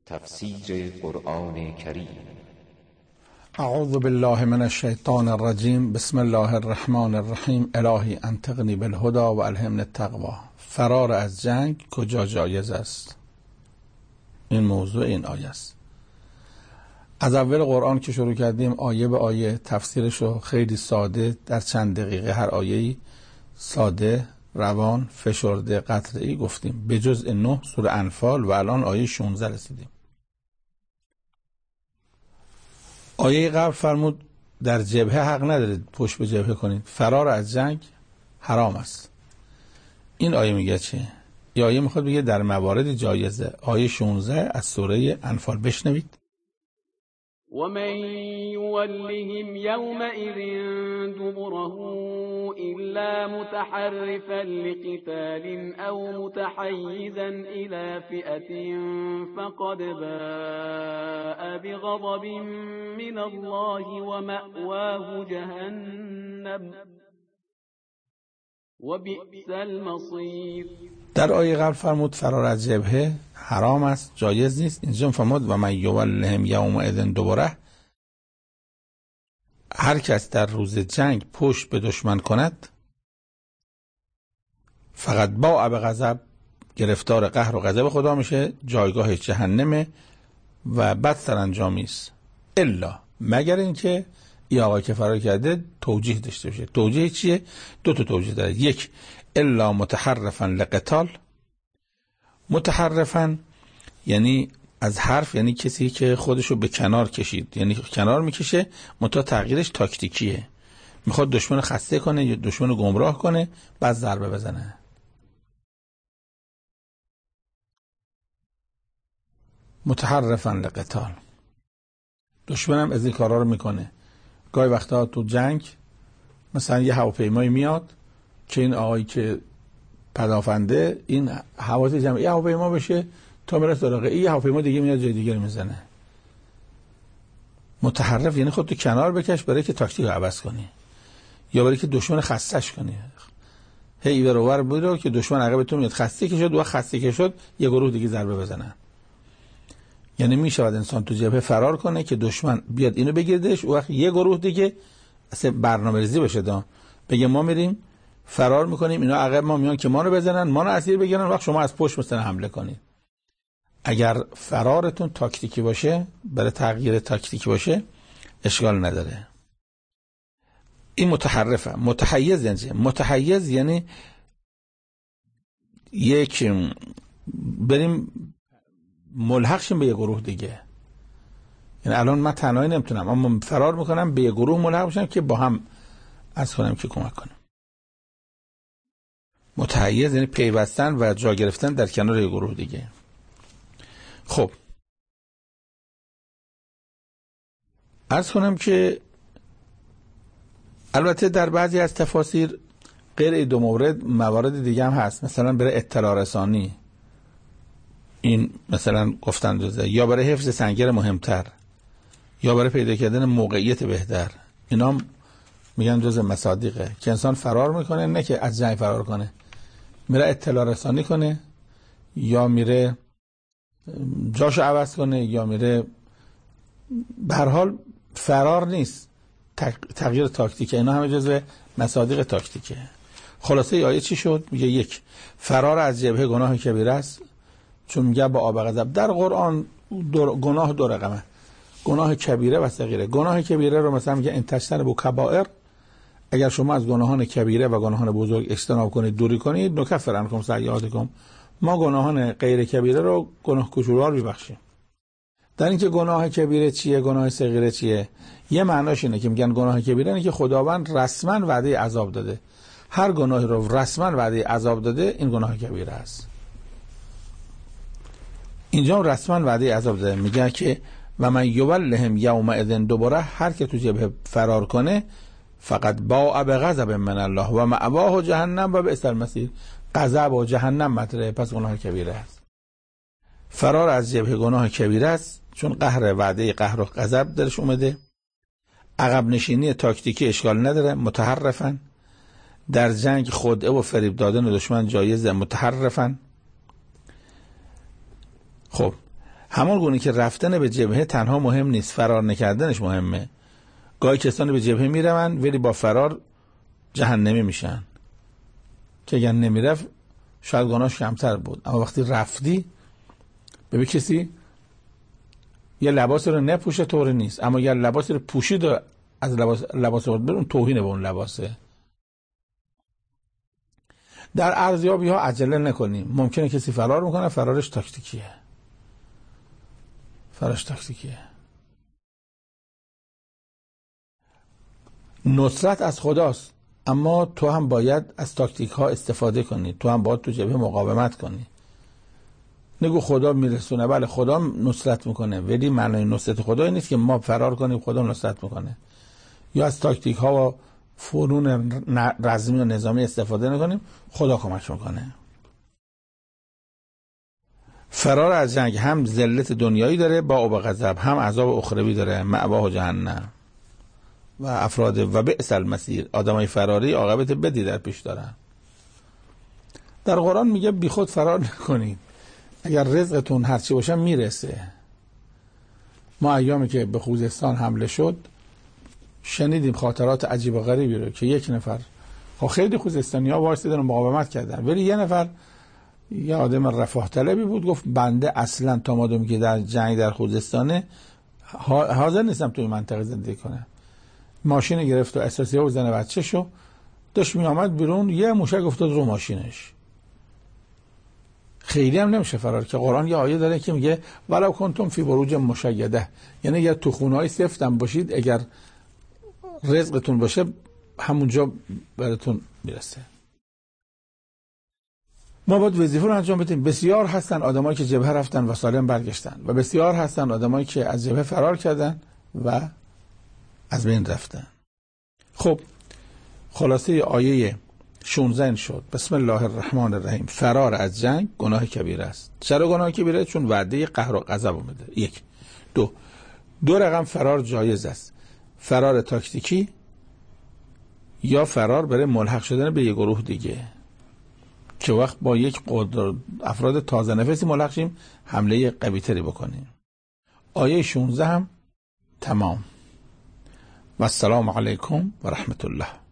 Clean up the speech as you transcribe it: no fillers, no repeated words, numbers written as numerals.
تفسیر قرآن کریم. اعوذ بالله من الشیطان الرجیم. بسم الله الرحمن الرحیم. الهی انطقنی بالهدی و الهمنی التقوی. فرار از جنگ کجا جایز است؟ این موضوع این آیه است. از اول قرآن که شروع کردیم آیه به آیه تفسیرش رو خیلی ساده در چند دقیقه هر آیه‌ای ساده، روان، فشرده، قطعی گفتیم. به جزء 9 سوره انفال و الان آیه 16 رسیدیم. آیه قبل فرمود در جبهه حق ندارید پشت به جبهه کنید، فرار از جنگ حرام است. این آیه میگه چه؟ یا آیه میخواد بگه در موارد جایزه. آیه 16 از سوره انفال بشنوید. ومن يولهم يومئذ دبره إلا متحرفا لقتال أو متحيزا إلى فئة فقد باء بغضب من الله ومأواه جهنم وبئس المصير. در آیه قبل فرمود فرار از جبهه حرام است، جایز نیست. اینجا فرمود و من یولهم یومئذ دبره، هر کس در روز جنگ پشت به دشمن کند فقط باء بغضب، گرفتار قهر و غضب خدا میشه، جایگاه جهنمه و بد سرانجامی است. الا مگر اینکه این آقای که فرار کرده توجیه داشته باشه. توجیه چیه؟ دو تا توجیه داره. یک، الا متحرفا لقتال. متحرفا یعنی از حرف، یعنی کسی که خودشو به کنار کشید، یعنی کنار میکشه منتها تغییرش تاکتیکیه، میخواد دشمن خسته کنه یا دشمن گمراه کنه بعد ضربه بزنه. متحرفا لقتال، دشمنم از این کارا رو میکنه. گاهی وقتا تو جنگ مثلا یه هواپیمایی میاد که این آقایی که پدافنده این حواس جمعی هواپیما بشه تا میره سراغ این هواپیما دیگه میاد جای دیگه میزنه. متحرف یعنی خودتو کنار بکش برای که تاکتیک رو عوض کنی یا برای که دشمن خستش کنی. هی برور برو که دشمن عقب تو میاد، خسته که شد و خسته که شد یه گروه دیگه ضربه بزنن. یعنی میشود انسان تو جبهه فرار کنه که دشمن بیاد اینو بگیردش، و وقت یه گروه دیگه اصلا برنامه‌ریزی بشه بگه ما میریم فرار میکنیم، اینا عقب ما میان که ما رو بزنن، ما رو اسیر بگیرن، وقت شما از پشت مثلا حمله کنید. اگر فرارتون تاکتیکی باشه، برای تغییر تاکتیکی باشه، اشکال نداره. این متحرفه. متحیز یعنی متحیز یعنی یک بریم ملحق شیم به یه گروه دیگه. یعنی الان من تنهایی نمیتونم، اما فرار میکنم به یه گروه ملحق بشم که با هم از کنم که کمک کنم. متحیز یعنی پیوستن و جا گرفتن در کنار یه گروه دیگه. خب عرض کنم که البته در بعضی از تفاسیر غیر دو موارد دیگه هم هست، مثلا برای اطلاع رسانی، این مثلا گفتن جزه، یا برای حفظ سنگر مهمتر، یا برای پیدا کردن موقعیت بهتر. اینا هم میگن جزء مصادیقه که انسان فرار میکنه، نه که از جنگ فرار کنه، میره اطلاع رسانی کنه یا میره جاشو عوض کنه یا میره، به هر حال فرار نیست، تغییر تاکتیکه. اینا همه جزء مصادیق تاکتیکه. خلاصه آیه چی شد؟ میگه یک، فرار از جبهه گناه کبیره است، چون میگه با آب غضب. در قرآن گناه دو رقمه، گناه کبیره و صغیره. گناه کبیره رو مثلا میگه انتشتن بو کبائر، اگر شما از گناهان کبیره و گناهان بزرگ اجتناب کنید، دوری کنید، نکفر عنکم سیئاتکم، ما گناهان غیر کبیره رو گناه کوچولو رو میبخشیم. در اینکه گناه کبیره چیه، گناه صغیره چیه، یه معناش اینه که میگن گناه کبیره اینه که خداوند رسما وعده عذاب داده. هر گناهی رو رسما وعده عذاب داده این گناه کبیره است. اینجا رسما وعده عذاب داده. میگه که و من یولهم یومئذ دبره، هر که تو جبهه فرار کنه فقط باء بغضب من الله و مأواه جهنم و بئس المصیر. غضب و جهنم مطرحه، پس گناه کبیره است. فرار از جبهه گناه کبیره است چون وعده قهر و غضب درش اومده. عقب نشینی تاکتیکی اشکال نداره. متحرفن، در جنگ خدعه و فریب دادن دشمن جایزه. متحرفن. خب همون گونه که رفتن به جبهه تنها مهم نیست، فرار نکردنش مهمه. گاهی کسانی به جبهه میرون ولی با فرار جهنمی میشن که اگر نمیرفت شاید گناهش کمتر بود. اما وقتی رفتی ببین کسی یه لباس رو نپوشه طوری نیست، اما اگر لباس رو پوشید و از لباس رو برون توهینه به اون لباسه. در ارزیابی ها عجله نکنیم. ممکنه کسی فرار میکنه، فرارش تاکتیکیه. نصرت از خداست، اما تو هم باید از تاکتیک ها استفاده کنی. تو هم باید تو جبهه مقاومت کنی. نگو خدا میرسونه، بله خدا نصرت میکنه، ولی معنای نصرت خدا نیست که ما فرار کنیم خدا نصرت میکنه، یا از تاکتیک ها و فنون رزمی و نظامی استفاده نکنیم، خدا کمک میکنه. فرار از جنگ هم ذلت دنیایی داره با عقوبت غضب، هم عذاب اخروی داره، مأواه جهنم و افراد و بئس المصیر. آدمای فراری عاقبت بدی در پیش دارن. در قرآن میگه بی خود فرار نکنید، اگر رزقتون هرچی باشه میرسه. ما ایامی که به خوزستان حمله شد شنیدیم خاطرات عجیب و غریبی رو که یک نفر، خیلی خوزستانی‌ها وایسادن و مقاومت کردن، ولی یه نفر یه آدم رفاه طلبی بود گفت بنده اصلا تا مادامی که در جنگ در خوزستانه حاضر نیستم توی منطقه زندگی کنم. ماشین گرفت و اساسیه و زن بچه‌شو داشت می آمد بیرون، یه موشک افتاد رو ماشینش. خیلی هم نمیشه فرار که قرآن یه آیه داره که میگه ولو کنتم فی بروج مشیده، یعنی اگر تو خونه‌های سفتم باشید، اگر رزقتون باشه همونجا براتون میرسه. ما باید وظیفه رو انجام بدیم. بسیار هستن آدمایی که جبهه رفتن و سالم برگشتن و بسیار هستن آدمایی که از جبهه فرار کردن و از بین رفتن. خب خلاصه آیه 16 شد بسم الله الرحمن الرحیم. فرار از جنگ گناه کبیره است. چرا گناه کبیره؟ چون وعده قهر و غضب اومده. یک. دو رقم فرار جایز است. فرار تاکتیکی یا فرار برای ملحق شدن به یک گروه دیگه که وقت با یک افراد تازه نفسی ملحق شیم حمله قوی‌تری بکنیم. آیه 16 هم تمام. و السلام علیکم و رحمت الله.